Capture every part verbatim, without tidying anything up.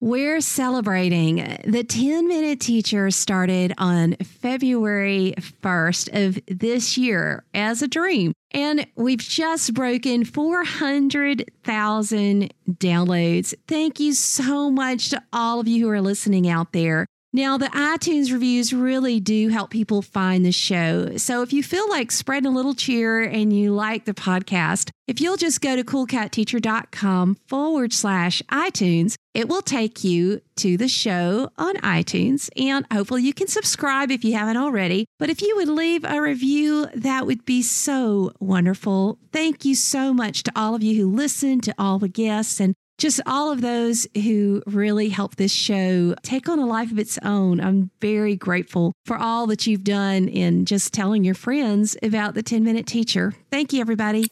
We're celebrating. The ten-Minute Teacher started on February first of this year as a dream. And we've just broken four hundred thousand downloads. Thank you so much to all of you who are listening out there. Now, the iTunes reviews really do help people find the show. So if you feel like spreading a little cheer and you like the podcast, if you'll just go to coolcatteacher.com forward slash iTunes, it will take you to the show on iTunes, and hopefully you can subscribe if you haven't already. But if you would leave a review, that would be so wonderful. Thank you so much to all of you who listen, to all the guests, and just all of those who really help this show take on a life of its own. I'm very grateful for all that you've done in just telling your friends about the ten-Minute Teacher. Thank you, everybody.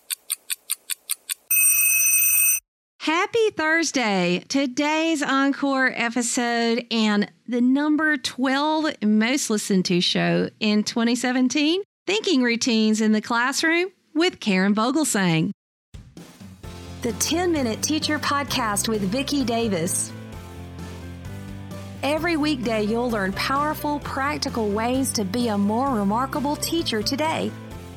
Happy Thursday. Today's encore episode and the number twelve most listened to show in twenty seventeen, Thinking Routines in the Classroom with Karen Vogelsang. The ten-Minute Teacher Podcast with Vicki Davis. Every weekday, you'll learn powerful, practical ways to be a more remarkable teacher today.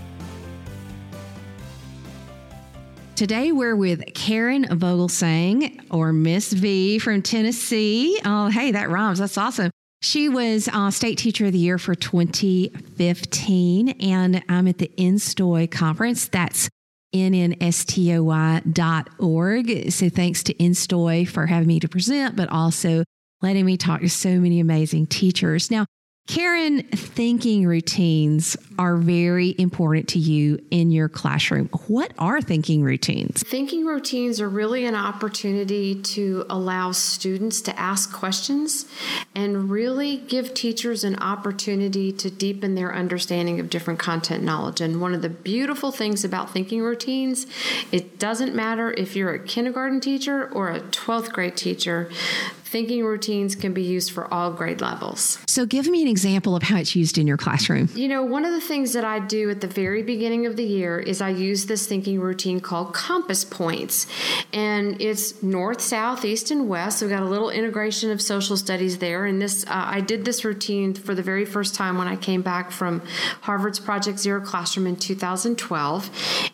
Today, we're with Karen Vogelsang, or Miss V from Tennessee. Oh, hey, that rhymes. That's awesome. She was uh, State Teacher of the Year for twenty fifteen, and I'm at the N S T O Y conference. That's N N S T O Y dot org. So thanks to N S T O Y for having me to present, but also letting me talk to so many amazing teachers. Now, Karen, thinking routines are very important to you in your classroom. What are thinking routines? Thinking routines are really an opportunity to allow students to ask questions and really give teachers an opportunity to deepen their understanding of different content knowledge. And one of the beautiful things about thinking routines, it doesn't matter if you're a kindergarten teacher or a twelfth grade teacher. Thinking routines can be used for all grade levels. So give me an example of how it's used in your classroom. You know, one of the things that I do at the very beginning of the year is I use this thinking routine called compass points. And it's north, south, east, and west. So we've got a little integration of social studies there. And this, uh, I did this routine for the very first time when I came back from Harvard's Project Zero Classroom in two thousand twelve.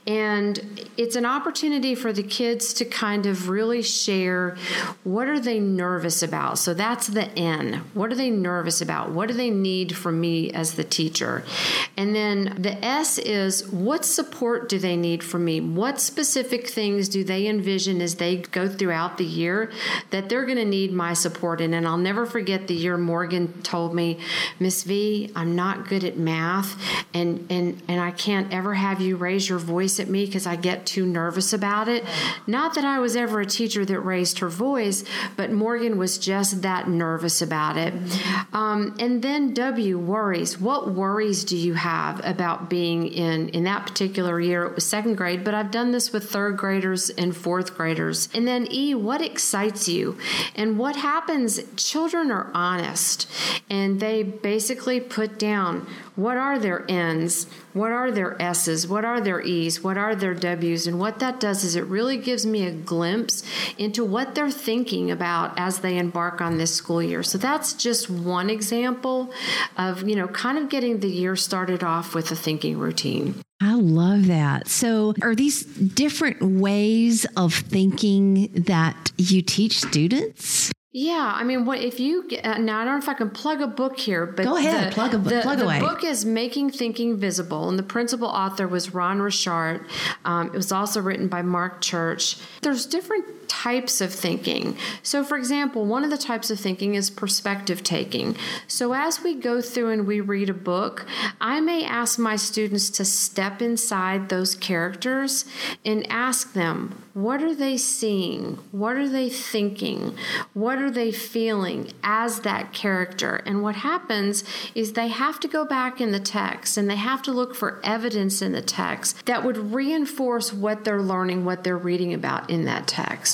And it's an opportunity for the kids to kind of really share what are they nervous about. So that's the N. What are they nervous about? What do they need from me as the teacher? And then the S is what support do they need from me? What specific things do they envision as they go throughout the year that they're going to need my support in? And I'll never forget the year Morgan told me, Miss V, I'm not good at math, and and and I can't ever have you raise your voice at me because I get too nervous about it. Not that I was ever a teacher that raised her voice, but Morgan was just that nervous about it. Um, and then W, worries. What worries do you have about being in, in that particular year? It was second grade, but I've done this with third graders and fourth graders. And then E, what excites you? And what happens, children are honest, and they basically put down what are their N's, what are their S's, what are their E's, what are their W's, and what that does is it really gives me a glimpse into what they're thinking about as they embark on this school year. So that's just one example of, you know, kind of getting the year started off with a thinking routine. I love that. So are these different ways of thinking that you teach students? Yeah, I mean, what if you get, uh, now I don't know if I can plug a book here, but go ahead, the, plug a the, plug the away. The book is Making Thinking Visible, and the principal author was Ron Richart. Um, it was also written by Mark Church. There's different types of thinking. So, for example, one of the types of thinking is perspective taking. So as we go through and we read a book, I may ask my students to step inside those characters and ask them, what are they seeing? What are they thinking? What are they feeling as that character? And what happens is they have to go back in the text and they have to look for evidence in the text that would reinforce what they're learning, what they're reading about in that text.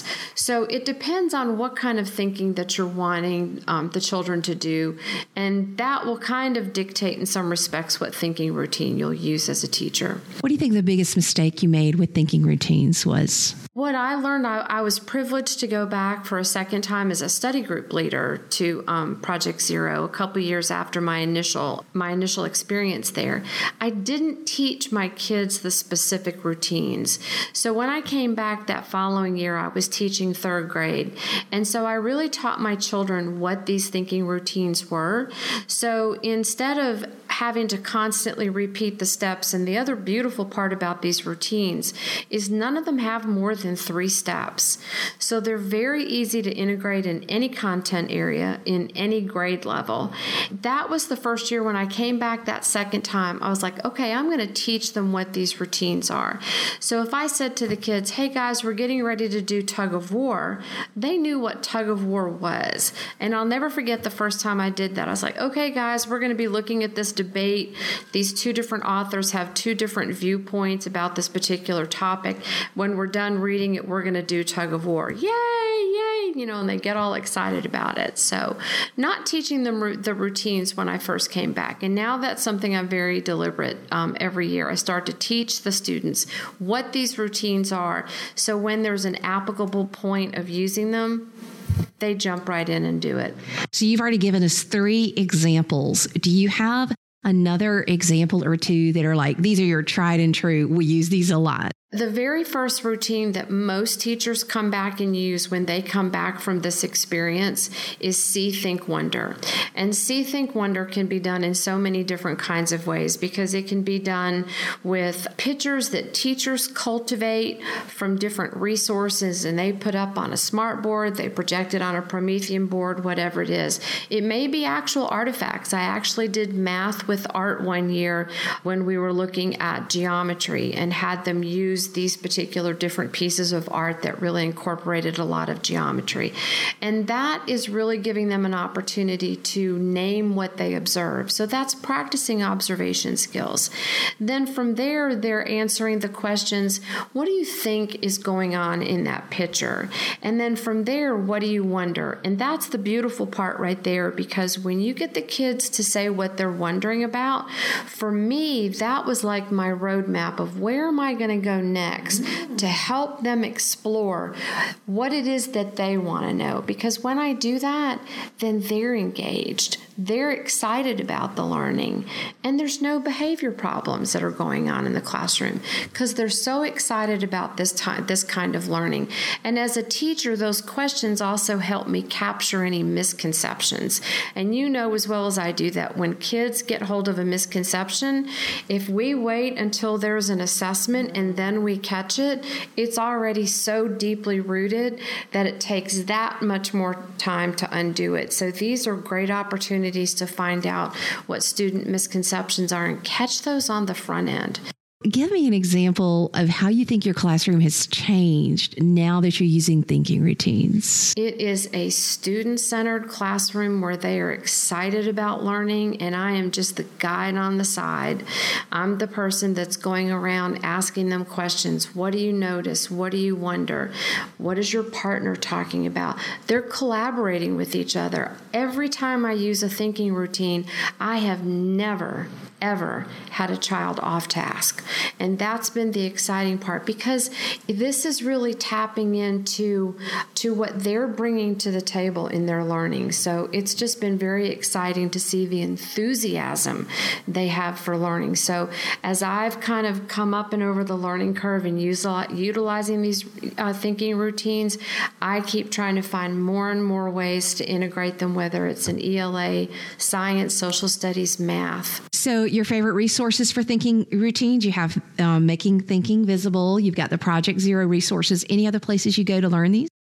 steps. So it depends on what kind of thinking that you're wanting um, the children to do, and that will kind of dictate in some respects what thinking routine you'll use as a teacher. What do you think the biggest mistake you made with thinking routines was? What I learned, I, I was privileged to go back for a second time as a study group leader to um, Project Zero a couple years after my initial my initial experience there. I didn't teach my kids the specific routines. So when I came back that following year, I was teaching third grade. And so I really taught my children what these thinking routines were. So instead of having to constantly repeat the steps, and the other beautiful part about these routines is none of them have more than three steps. So they're very easy to integrate in any content area, in any grade level. That was the first year when I came back that second time, I was like, okay, I'm going to teach them what these routines are. So if I said to the kids, hey guys, we're getting ready to do tug of war, they knew what tug of war was. And I'll never forget the first time I did that. I was like, okay guys, we're going to be looking at this debate. These two different authors have two different viewpoints about this particular topic. When we're done reading it, we're going to do tug of war. Yay, yay, you know, and they get all excited about it. So not teaching them the routines when I first came back. And now that's something I'm very deliberate um, every year. I start to teach the students what these routines are. So when there's an applicable point of using them, they jump right in and do it. So you've already given us three examples. Do you have another example or two that are like, these are your tried and true, we use these a lot? The very first routine that most teachers come back and use when they come back from this experience is See, Think, Wonder. And See, Think, Wonder can be done in so many different kinds of ways, because it can be done with pictures that teachers cultivate from different resources and they put up on a smart board, they project it on a Promethean board, whatever it is. It may be actual artifacts. I actually did math with art one year when we were looking at geometry and had them use these particular different pieces of art that really incorporated a lot of geometry. And that is really giving them an opportunity to name what they observe. So that's practicing observation skills. Then from there, they're answering the questions, what do you think is going on in that picture? And then from there, what do you wonder? And that's the beautiful part right there, because when you get the kids to say what they're wondering about, for me, that was like my roadmap of where am I going to go next to help them explore what it is that they want to know. Because when I do that, then they're engaged. They're excited about the learning, and there's no behavior problems that are going on in the classroom because they're so excited about this time, this kind of learning. And as a teacher, those questions also help me capture any misconceptions. And you know as well as I do that when kids get hold of a misconception, if we wait until there's an assessment and then we catch it, it's already so deeply rooted that it takes that much more time to undo it. So these are great opportunities to find out what student misconceptions are and catch those on the front end. Give me an example of how you think your classroom has changed now that you're using thinking routines. It is a student-centered classroom where they are excited about learning, and I am just the guide on the side. I'm the person that's going around asking them questions. What do you notice? What do you wonder? What is your partner talking about? They're collaborating with each other. Every time I use a thinking routine, I have never ever had a child off task. And that's been the exciting part, because this is really tapping into to what they're bringing to the table in their learning. So it's just been very exciting to see the enthusiasm they have for learning. So as I've kind of come up and over the learning curve and use, utilizing these uh, thinking routines, I keep trying to find more and more ways to integrate them, whether it's in E L A, science, social studies, math. So your favorite resources for thinking routines, you have um, Making Thinking Visible. You've got the Project Zero resources. Any other places you go to learn these?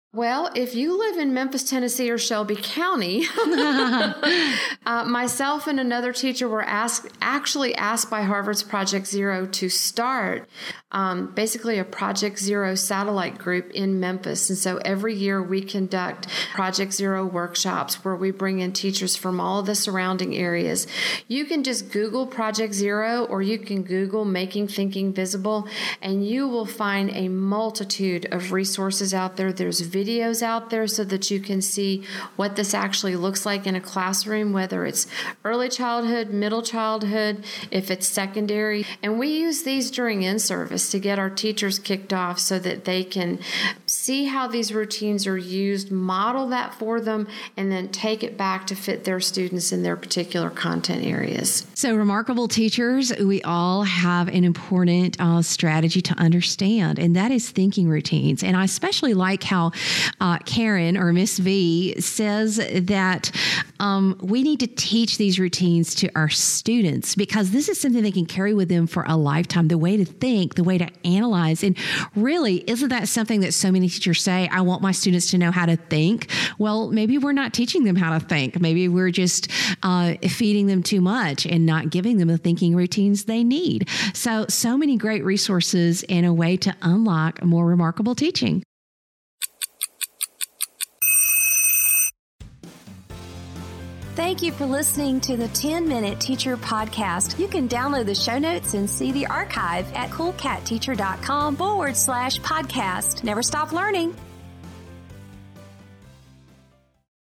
Well, if you live in Memphis, Tennessee, or Shelby County, uh, myself and another teacher were asked, actually asked by Harvard's Project Zero to start um, basically a Project Zero satellite group in Memphis. And so every year we conduct Project Zero workshops where we bring in teachers from all of the surrounding areas. You can just Google Project Zero, or you can Google Making Thinking Visible, and you will find a multitude of resources out there. There's videos out there so that you can see what this actually looks like in a classroom, whether it's early childhood, middle childhood, if it's secondary. And we use these during in-service to get our teachers kicked off so that they can see how these routines are used, model that for them, and then take it back to fit their students in their particular content areas. So, remarkable teachers, we all have an important uh, strategy to understand, and that is thinking routines. And I especially like how uh, Karen, or Miss V, says that um, we need to teach these routines to our students, because this is something they can carry with them for a lifetime, the way to think, the way to analyze. And really, isn't that something that so many teachers say, I want my students to know how to think? Well, maybe we're not teaching them how to think. Maybe we're just uh, feeding them too much and not giving them the thinking routines they need. So, so many great resources and a way to unlock more remarkable teaching. Thank you for listening to the ten minute Teacher Podcast. You can download the show notes and see the archive at coolcatteacher.com forward slash podcast. Never stop learning.